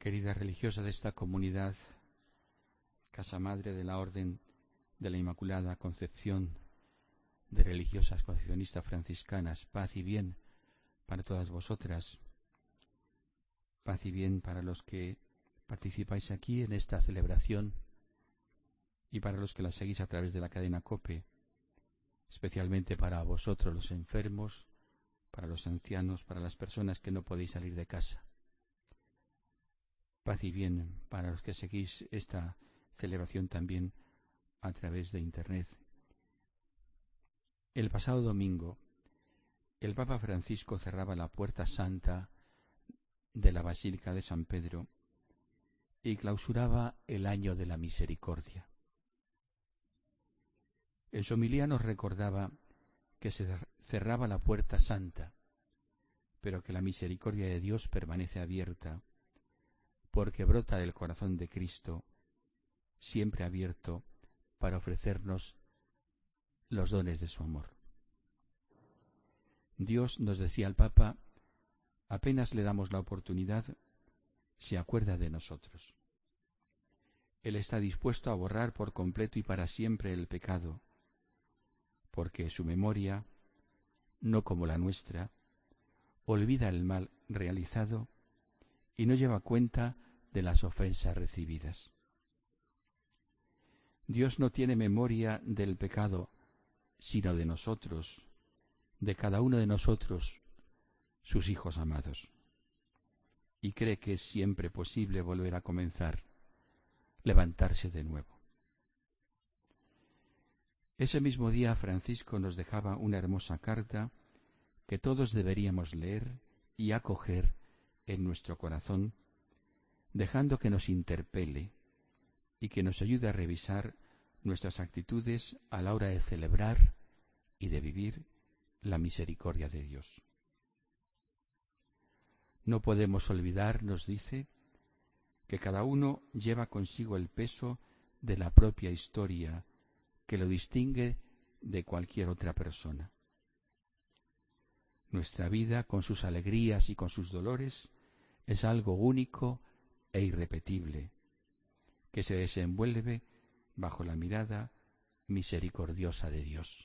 Querida religiosa de esta comunidad, Casa Madre de la Orden de la Inmaculada Concepción de religiosas concepcionistas franciscanas, paz y bien para todas vosotras, paz y bien para los que participáis aquí en esta celebración y para los que la seguís a través de la cadena COPE, especialmente para vosotros los enfermos, para los ancianos, para las personas que no podéis salir de casa. Paz y bien para los que seguís esta celebración también a través de Internet. El pasado domingo, el Papa Francisco cerraba la puerta santa de la Basílica de San Pedro y clausuraba el año de la misericordia. En su homilía nos recordaba que se cerraba la puerta santa, pero que la misericordia de Dios permanece abierta, porque brota del corazón de Cristo, siempre abierto para ofrecernos los dones de su amor. Dios, nos decía el Papa, apenas le damos la oportunidad, se acuerda de nosotros. Él está dispuesto a borrar por completo y para siempre el pecado, porque su memoria, no como la nuestra, olvida el mal realizado y no lleva cuenta de las ofensas recibidas. Dios no tiene memoria del pecado, sino de nosotros, de cada uno de nosotros, sus hijos amados. Y cree que es siempre posible volver a comenzar, levantarse de nuevo. Ese mismo día Francisco nos dejaba una hermosa carta que todos deberíamos leer y acoger en nuestro corazón, dejando que nos interpele y que nos ayude a revisar nuestras actitudes a la hora de celebrar y de vivir la misericordia de Dios. No podemos olvidar, nos dice, que cada uno lleva consigo el peso de la propia historia que lo distingue de cualquier otra persona. Nuestra vida, con sus alegrías y con sus dolores, es algo único e irrepetible, que se desenvuelve bajo la mirada misericordiosa de Dios.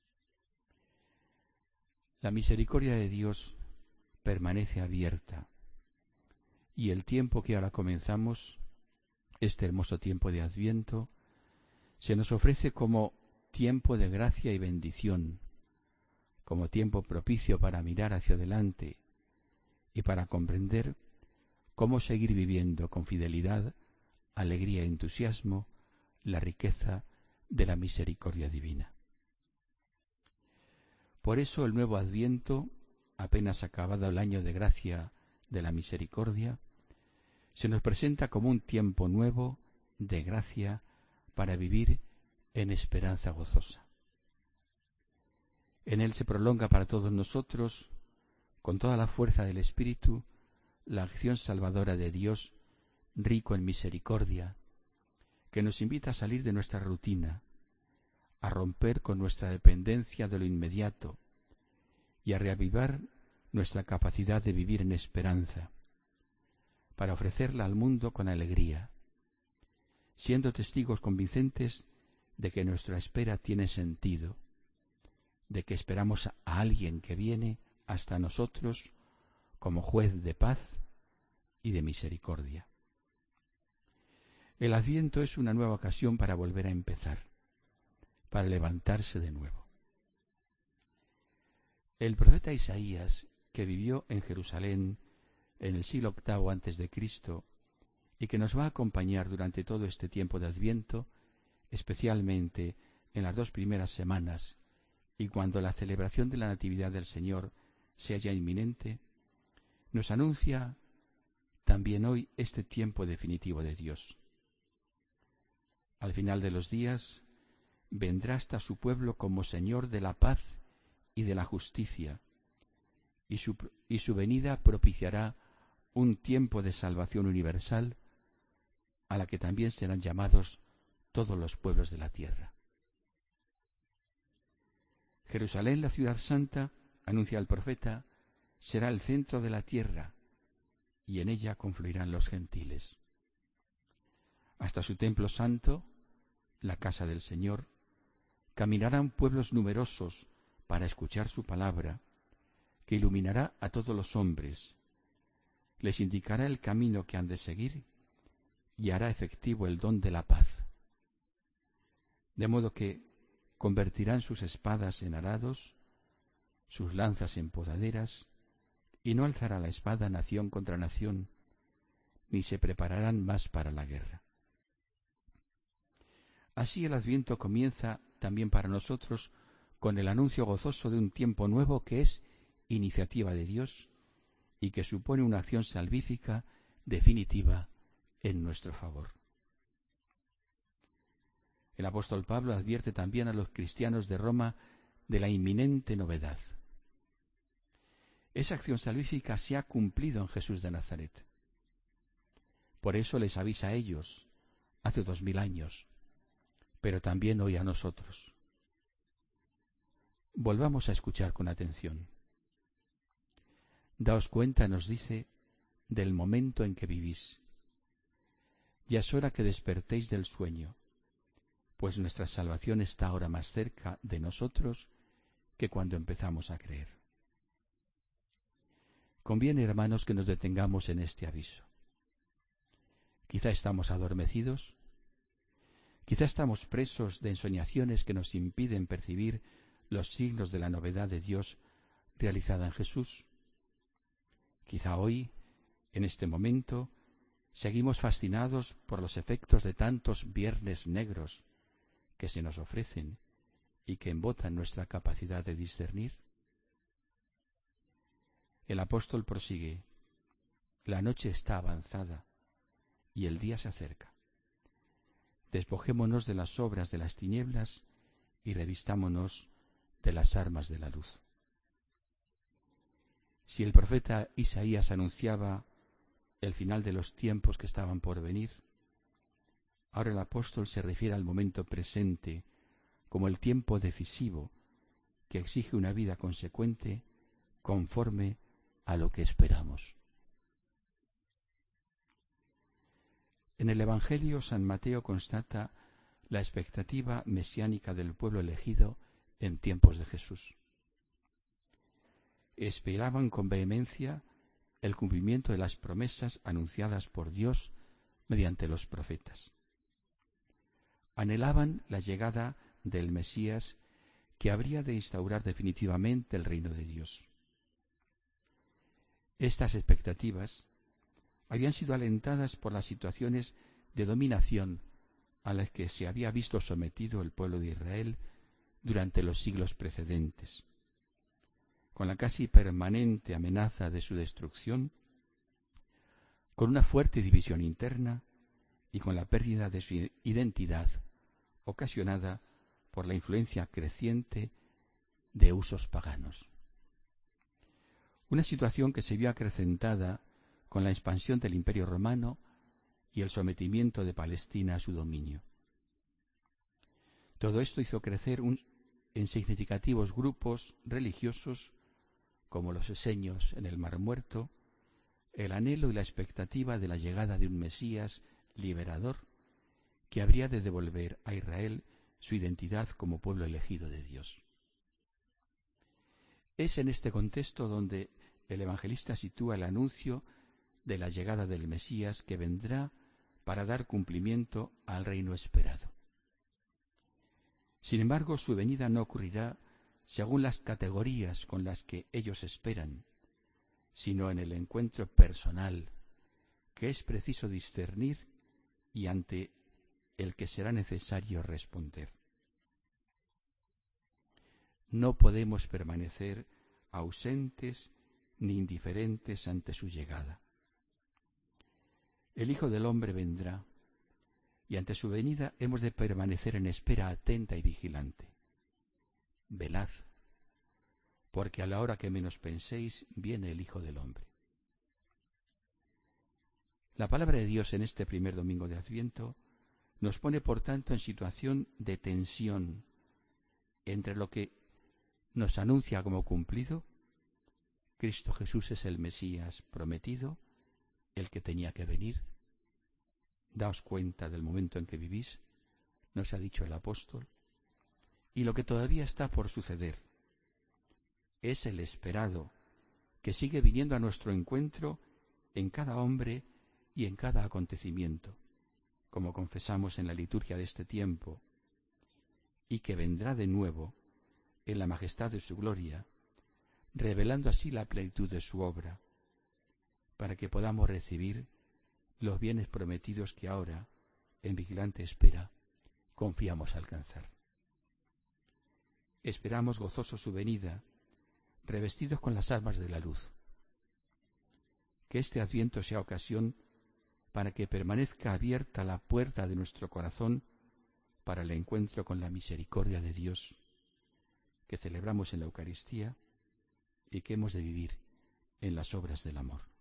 La misericordia de Dios permanece abierta, y el tiempo que ahora comenzamos, este hermoso tiempo de Adviento, se nos ofrece como tiempo de gracia y bendición, como tiempo propicio para mirar hacia adelante y para comprender cómo seguir viviendo con fidelidad, alegría y entusiasmo la riqueza de la misericordia divina. Por eso el nuevo Adviento, apenas acabado el año de gracia de la misericordia, se nos presenta como un tiempo nuevo de gracia para vivir en esperanza gozosa. En él se prolonga para todos nosotros, con toda la fuerza del Espíritu, la acción salvadora de Dios, rico en misericordia, que nos invita a salir de nuestra rutina, a romper con nuestra dependencia de lo inmediato y a reavivar nuestra capacidad de vivir en esperanza, para ofrecerla al mundo con alegría, siendo testigos convincentes de que nuestra espera tiene sentido, de que esperamos a alguien que viene hasta nosotros como juez de paz y de misericordia. El Adviento es una nueva ocasión para volver a empezar, para levantarse de nuevo. El profeta Isaías, que vivió en Jerusalén en el siglo VIII a.C. y que nos va a acompañar durante todo este tiempo de Adviento, especialmente en las 2 primeras semanas y cuando la celebración de la Natividad del Señor sea ya inminente, nos anuncia también hoy este tiempo definitivo de Dios. Al final de los días, vendrá hasta su pueblo como Señor de la paz y de la justicia, y su venida propiciará un tiempo de salvación universal a la que también serán llamados todos los pueblos de la tierra. Jerusalén, la ciudad santa, anuncia el profeta, será el centro de la tierra, y en ella confluirán los gentiles. Hasta su templo santo, la casa del Señor, caminarán pueblos numerosos para escuchar su palabra, que iluminará a todos los hombres, les indicará el camino que han de seguir y hará efectivo el don de la paz. De modo que convertirán sus espadas en arados, sus lanzas en podaderas, y no alzará la espada nación contra nación, ni se prepararán más para la guerra. Así el Adviento comienza también para nosotros con el anuncio gozoso de un tiempo nuevo que es iniciativa de Dios y que supone una acción salvífica definitiva en nuestro favor. El apóstol Pablo advierte también a los cristianos de Roma de la inminente novedad. Esa acción salvífica se ha cumplido en Jesús de Nazaret. Por eso les avisa a ellos, hace 2000 años, pero también hoy a nosotros. Volvamos a escuchar con atención. Daos cuenta, nos dice, del momento en que vivís. Ya es hora que despertéis del sueño, pues nuestra salvación está ahora más cerca de nosotros que cuando empezamos a creer. Conviene, hermanos, que nos detengamos en este aviso. Quizá estamos adormecidos, quizá estamos presos de ensoñaciones que nos impiden percibir los signos de la novedad de Dios realizada en Jesús. Quizá hoy, en este momento, seguimos fascinados por los efectos de tantos viernes negros que se nos ofrecen y que embotan nuestra capacidad de discernir. El apóstol prosigue: la noche está avanzada y el día se acerca. Despojémonos de las obras de las tinieblas y revistámonos de las armas de la luz. Si el profeta Isaías anunciaba el final de los tiempos que estaban por venir, ahora el apóstol se refiere al momento presente como el tiempo decisivo que exige una vida consecuente conforme a lo que esperamos. En el Evangelio, San Mateo constata la expectativa mesiánica del pueblo elegido en tiempos de Jesús. Esperaban con vehemencia el cumplimiento de las promesas anunciadas por Dios mediante los profetas. Anhelaban la llegada del Mesías que habría de instaurar definitivamente el reino de Dios. Estas expectativas habían sido alentadas por las situaciones de dominación a las que se había visto sometido el pueblo de Israel durante los siglos precedentes, con la casi permanente amenaza de su destrucción, con una fuerte división interna y con la pérdida de su identidad ocasionada por la influencia creciente de usos paganos. Una situación que se vio acrecentada con la expansión del Imperio Romano y el sometimiento de Palestina a su dominio. Todo esto hizo crecer en significativos grupos religiosos como los eseños en el Mar Muerto, el anhelo y la expectativa de la llegada de un Mesías liberador que habría de devolver a Israel su identidad como pueblo elegido de Dios. Es en este contexto donde el evangelista sitúa el anuncio de la llegada del Mesías que vendrá para dar cumplimiento al reino esperado. Sin embargo, su venida no ocurrirá según las categorías con las que ellos esperan, sino en el encuentro personal que es preciso discernir y ante el que será necesario responder. No podemos permanecer ausentes ni indiferentes ante su llegada. El Hijo del Hombre vendrá, y ante su venida hemos de permanecer en espera atenta y vigilante. Velad, porque a la hora que menos penséis viene el Hijo del Hombre. La palabra de Dios en este primer domingo de Adviento nos pone, por tanto, en situación de tensión entre lo que nos anuncia como cumplido, Cristo Jesús es el Mesías prometido, el que tenía que venir. Daos cuenta del momento en que vivís, nos ha dicho el apóstol, y lo que todavía está por suceder. Es el esperado, que sigue viniendo a nuestro encuentro en cada hombre y en cada acontecimiento, como confesamos en la liturgia de este tiempo, y que vendrá de nuevo en la majestad de su gloria, revelando así la plenitud de su obra, para que podamos recibir los bienes prometidos que ahora, en vigilante espera, confiamos alcanzar. Esperamos gozosos su venida, revestidos con las armas de la luz. Que este Adviento sea ocasión para que permanezca abierta la puerta de nuestro corazón para el encuentro con la misericordia de Dios, que celebramos en la Eucaristía y que hemos de vivir en las obras del amor.